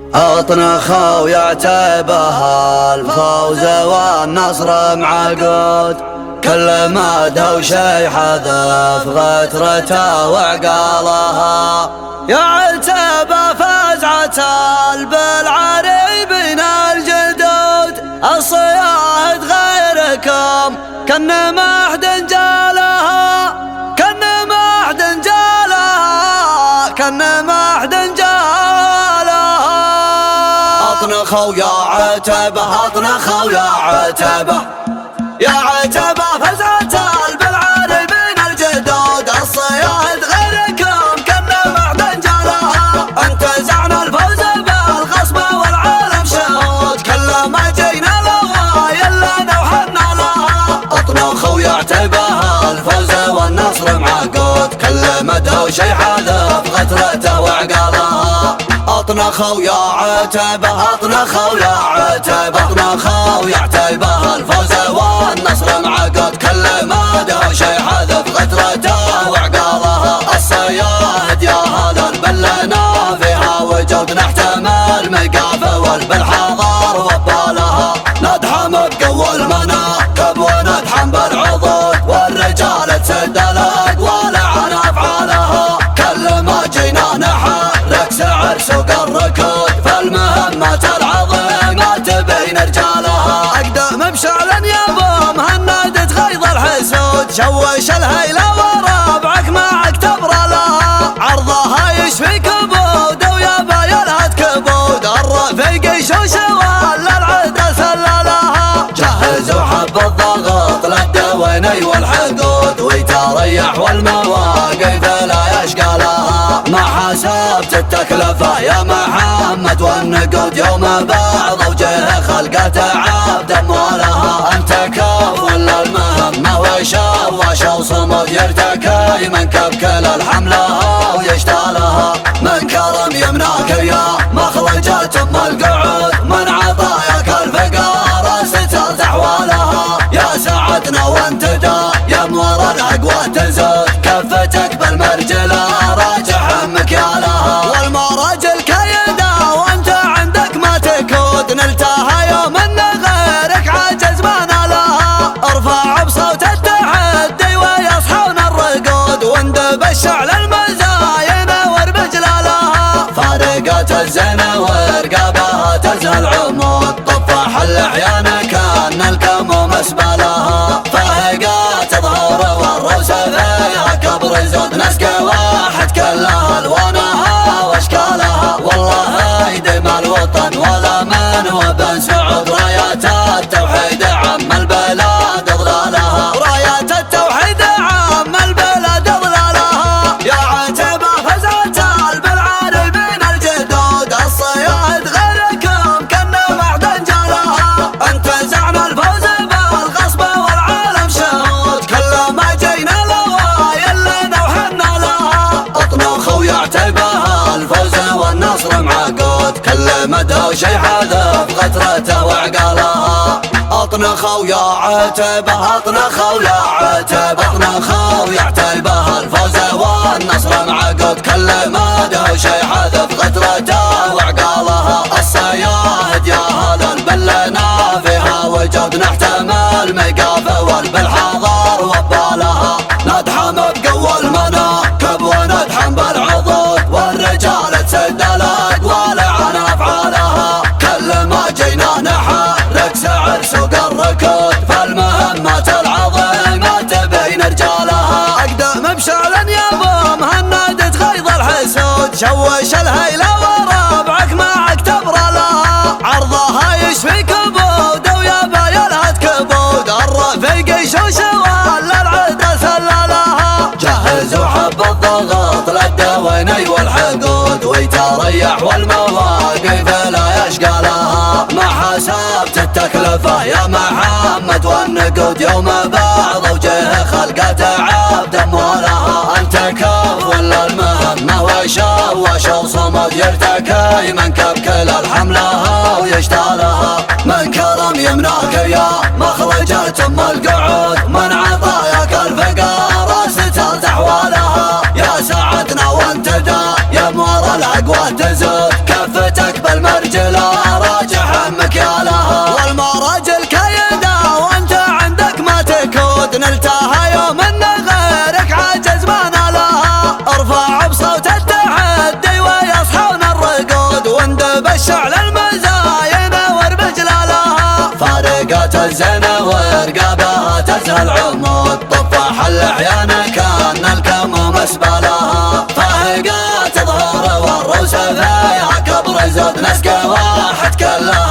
اطنخوا يعتبها الفوز والنصر معقود، كل ما دهو شي حذف غترته وعقالها. يا عتبة فزعة بالعريبين الجدود، الصياد غيركم كن ما حد جالها، كن ما حد جالها، كن ما حد جالها. اطنخوا يا عتبة، اطنخوا يا عتبة، يا عتبة فزعة بالعريبين الجدود، الصياد غيركم كنا معدن جالها. انتزعنا الفوز بالغصب والعالم شهود، كل ما جينا لها يلا نوحنا لها. اطنخوا يا عتبة الفوز والنصر معقود، كل مدى شي حذف غترته وعقالها. اطنخوا يا عتبة، اطنخوا يا عتبة، اطنخوا يا عتبة الفوز والنصر معقود، كل ما ده شي حذف غترته وعقالها. الصياد يا هذا البلنا فيها وجود، نحتمل مقافه والبالحضار وبالها. ندحم بقوى المناكب وندحم بالعضود، والرجال تسد الاقوال عن افعالها. كل ما جينا نحرك سعر سوق الركود، فالمهمات العظيمات بين رجالها. اقدم بشعل يا ابو مهند تغيظ الحسود، شوش الهيله وربعك معك تبرى لها. عرضها يشفي كبود ويا بايلها تكبود، الرفيق يشوش ولا العدا سلالها. جهزوا حب الضغط للدويني والحقود، ويتريح والمواقف لا يشقى لها. ما حسبت التكلفة يا محمد والنقود، يوم بعض وجه خلقته عبد اموالها. انت كف ولا المهمة وشوش وصمود، يرتكي منكب كل الحملة ويشتالها. من كرم يمناك يا مخرجة ام القعود، من عطاياك الفقار سترت احوالها. يا سعدنا وانت دايم ورا الاقوى تزود، كفتك بالمرجله راجح مكيالها. والمراجل كيدا وانت عندك ما تكود، نلتها يوم ان غيرك عجز ما نالها. ارفع بصوت التحدي ويصحون الرقود، واندب الشعل المزاين وربجلالها. فارقات الزنا ورقابها تزهل عمود، طفح الاحيان كان الكموم اسبالها. فهقات ظهور والروس فيها كبر زود، نسقى واحد كلها الوانها واشكالها. والله يديم الوطن ولا من وبن سعود، رايات التوحيد عم البلاد اضلالها. رايات التوحيد عم البلاد اضلالها. يا عتبة فزعة بالعاربين الجدود، الصياد غيركم كنا معدن جالها. انتزعنا الفوز بالغصب والعالم شهود، كل ما جينا لها يلا نوحنا لها. اطنخوا يا عتبة الفوز والنصر معقود، كل مدى شي حذف غترته وعقالها. اطنخوا يا عتبة، اطنخوا يا عتبة، اطنخوا يا عتبة الفوز والنصر معقود، كل مدى شي حذف غترته وعقالها. الصياد يا هذا البلنا فيها وجود، نحتمل مقافه والبالحضار وبالها. ندحم بقوى المناكب وندحم بالعضود، والرجال تسد الاقوال عن افعالها. كل ما جينا نحرك سعر سوق الركود، فالمهمات العظيمات بين رجالها. اقدم بشعل يا ابو مهند تغيظ الحسود، شوش الهيله وربعك معك تبرى لها. عرضها يشفي كبود ويا بايلها تكبود، الرفيق يشوش ولا العدا سلالها. جهزوا حب الضغط للدويني والحقود، ويتريح والمواقف لا يشقى لها. ما حسبت التكلفة يا محمد والنقود، يوم بعض وجه خلقته عبد اموالها. انت كف ولا المهمة وشوش وصمود، يرتكي منكب كل الحملة ويشتالها. من كرم يمناك يا مخرجة ام القعود، من عطاياك الفقار سترت احوالها. يا سعدنا وانت دايم ورا الاقوى تزود، كفتك بالمرجع العمود طفح العيان كان الكم مسبلها فهقات ظهور والروس فيها كبر زود نسق واحد كلها